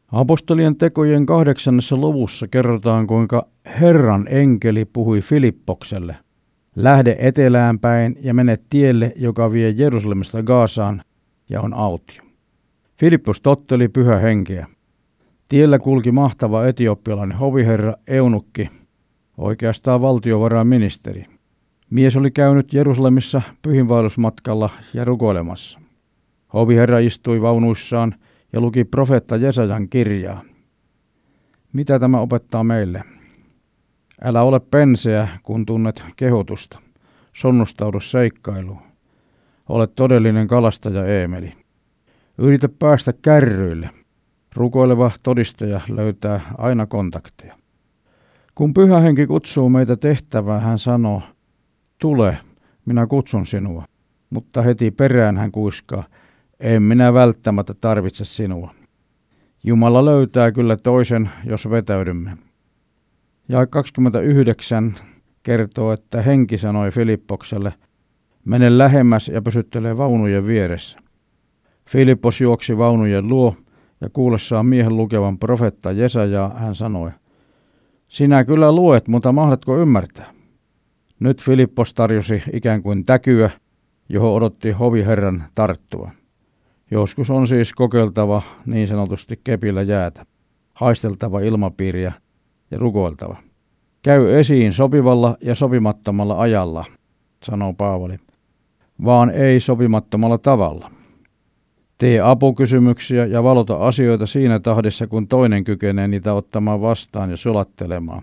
Apostolien tekojen 8. luvussa kerrotaan, kuinka Herran enkeli puhui Filippokselle: lähde etelään päin ja mene tielle, joka vie Jerusalemista Gazaan ja on autio. Filippos totteli Pyhä Henkeä. Tiellä kulki mahtava etiopialainen hoviherra Eunukki, oikeastaan valtiovarainministeri. Mies oli käynyt Jerusalemissa pyhinvaellusmatkalla ja rukoilemassa. Hoviherra istui vaunuissaan ja luki profeetta Jesajan kirjaa. Mitä tämä opettaa meille? Älä ole penseä, kun tunnet kehotusta. Sonnustaudu seikkailuun. Ole todellinen kalastaja Eemeli. Yritä päästä kärryille. Rukoileva todistaja löytää aina kontakteja. Kun Pyhä Henki kutsuu meitä tehtävään, hän sanoo: tule, minä kutsun sinua. Mutta heti perään hän kuiskaa: en minä välttämättä tarvitse sinua. Jumala löytää kyllä toisen, jos vetäydymme. Ja 29 kertoo, että Henki sanoi Filippokselle: mene lähemmäs ja pysyttele vaunujen vieressä. Filippos juoksi vaunujen luo ja kuullessaan miehen lukevan profetta Jesajaa hän sanoi: sinä kyllä luet, mutta mahdatko ymmärtää? Nyt Filippos tarjosi ikään kuin täkyä, johon odotti hoviherran tarttua. Joskus on siis kokeiltava niin sanotusti kepillä jäätä, haisteltava ilmapiiriä ja rukoiltava. Käy esiin sopivalla ja sopimattomalla ajalla, sanoo Paavali, vaan ei sopimattomalla tavalla. Tee apukysymyksiä ja valota asioita siinä tahdissa, kun toinen kykenee niitä ottamaan vastaan ja sulattelemaan.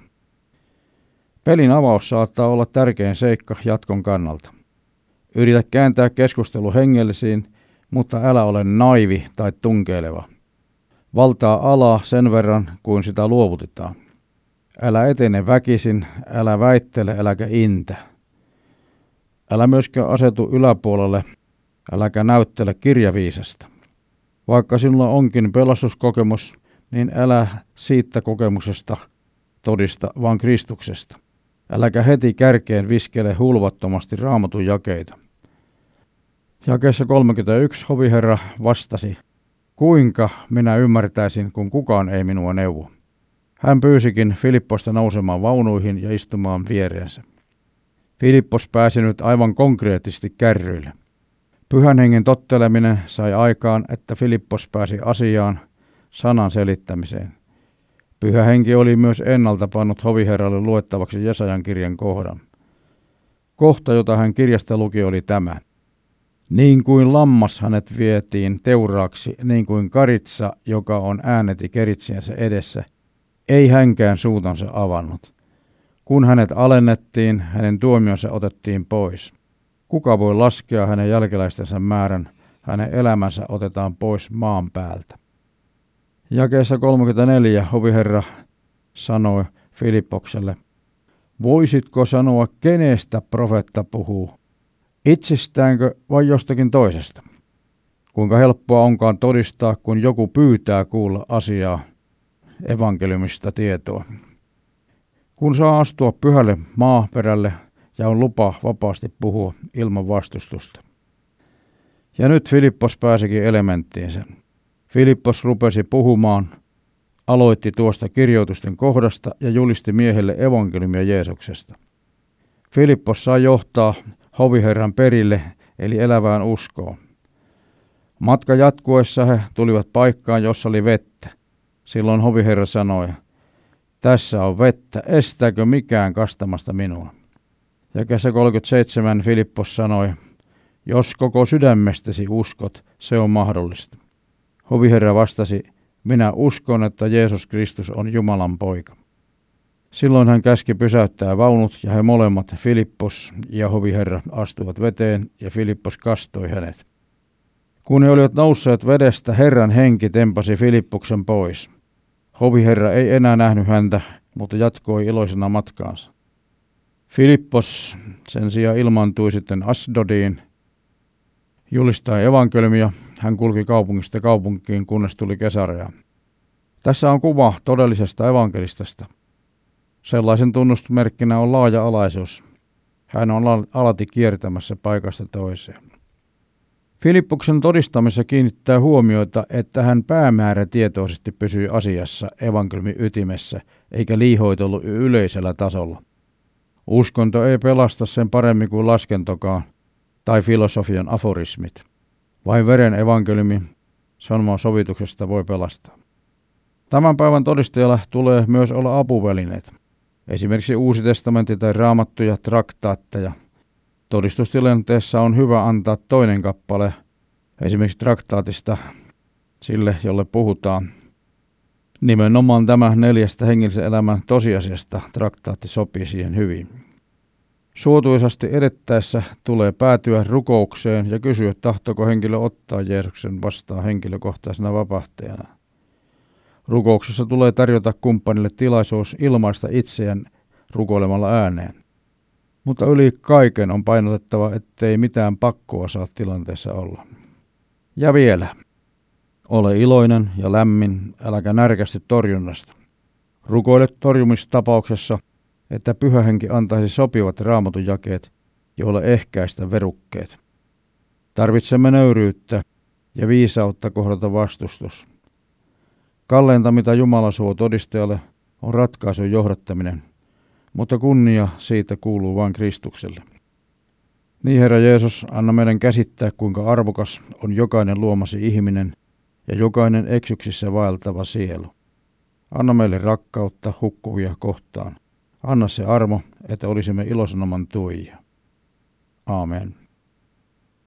Pelin avaus saattaa olla tärkein seikka jatkon kannalta. Yritä kääntää keskustelu hengellisiin, mutta älä ole naivi tai tunkeileva. Valtaa alaa sen verran, kuin sitä luovutetaan. Älä etene väkisin, älä väittele, äläkä intä. Älä myöskään asetu yläpuolelle, äläkä näyttele kirjaviisasta. Vaikka sinulla onkin pelastuskokemus, niin älä siitä kokemuksesta todista, vaan Kristuksesta. Äläkä heti kärkeen viskele hulvattomasti Raamatun jakeita. Jakeessa 31 hoviherra vastasi: kuinka minä ymmärtäisin, kun kukaan ei minua neuvo? Hän pyysikin Filipposta nousemaan vaunuihin ja istumaan viereensä. Filippos pääsi nyt aivan konkreettisesti kärryille. Pyhän hengen totteleminen sai aikaan, että Filippos pääsi asiaan, sanan selittämiseen. Pyhä henki oli myös ennalta pannut hoviherralle luettavaksi Jesajan kirjan kohdan. Kohta, jota hän kirjasta luki, oli tämä: niin kuin lammas hänet vietiin teuraaksi, niin kuin karitsa, joka on ääneti keritsiensä edessä, ei hänkään suutansa avannut. Kun hänet alennettiin, hänen tuomionsa otettiin pois. Kuka voi laskea hänen jälkeläistensä määrän, hänen elämänsä otetaan pois maan päältä. Jakeessa 34 hoviherra sanoi Filippokselle: voisitko sanoa, kenestä profeetta puhuu? Itsestäänkö vai jostakin toisesta? Kuinka helppoa onkaan todistaa, kun joku pyytää kuulla asiaa, evankeliumista tietoa. Kun saa astua pyhälle maaperälle ja on lupa vapaasti puhua ilman vastustusta. Ja nyt Filippos pääsikin elementtiinsä. Filippos rupesi puhumaan, aloitti tuosta kirjoitusten kohdasta ja julisti miehelle evankeliumia Jeesuksesta. Filippos sai johtaa hoviherran perille, eli elävään uskoon. Matka jatkuessa he tulivat paikkaan, jossa oli vettä. Silloin hoviherra sanoi: tässä on vettä, estääkö mikään kastamasta minua? Jakeessa 37 Filippos sanoi: jos koko sydämestäsi uskot, se on mahdollista. Hoviherra vastasi: minä uskon, että Jeesus Kristus on Jumalan poika. Silloin hän käski pysäyttää vaunut ja he molemmat, Filippos ja hoviherra, astuivat veteen ja Filippos kastoi hänet. Kun he olivat nousseet vedestä, Herran henki tempasi Filippoksen pois. Hoviherra ei enää nähnyt häntä, mutta jatkoi iloisena matkaansa. Filippos sen sijaan ilmaantui sitten Asdodiin. Julistaen evankeliumia hän kulki kaupungista kaupunkiin, kunnes tuli Kesareaan. Tässä on kuva todellisesta evankelistasta. Sellaisen tunnusmerkkinä on laaja-alaisuus. Hän on alati kiertämässä paikasta toiseen. Filippuksen todistamisessa kiinnittää huomiota, että hän päämäärätietoisesti pysyi asiassa evankeliumin ytimessä, eikä liihoitellut yleisellä tasolla. Uskonto ei pelasta sen paremmin kuin laskentokaan tai filosofian aforismit. Vain veren evankeliumi sanoman sovituksesta voi pelastaa. Tämän päivän todistajalla tulee myös olla apuvälineet, esimerkiksi Uusi testamentti tai Raamattu ja traktaatteja. Todistustilanteessa on hyvä antaa toinen kappale, esimerkiksi traktaatista, sille, jolle puhutaan. Nimenomaan tämä 4 hengellisen elämän tosiasiasta traktaatti sopii siihen hyvin. Suotuisasti edettäessä tulee päätyä rukoukseen ja kysyä, tahtoko henkilö ottaa Jeesuksen vastaan henkilökohtaisena vapahtajana. Rukouksessa tulee tarjota kumppanille tilaisuus ilmaista itseään rukoilemalla ääneen. Mutta yli kaiken on painotettava, ettei mitään pakkoa saa tilanteessa olla. Ja vielä, ole iloinen ja lämmin, äläkä närkästy torjunnasta. Rukoile torjumistapauksessa, että Pyhä Henki antaisi sopivat Raamatun jakeet, joilla ehkäistä verukkeet. Tarvitsemme nöyryyttä ja viisautta kohdata vastustus. Kalleinta, mitä Jumala suo todistajalle, on ratkaisun johdattaminen, mutta kunnia siitä kuuluu vain Kristukselle. Niin, Herra Jeesus, anna meidän käsittää, kuinka arvokas on jokainen luomasi ihminen ja jokainen eksyksissä vaeltava sielu. Anna meille rakkautta hukkuvia kohtaan. Anna se armo, että olisimme ilosanoman tuojia. Aamen.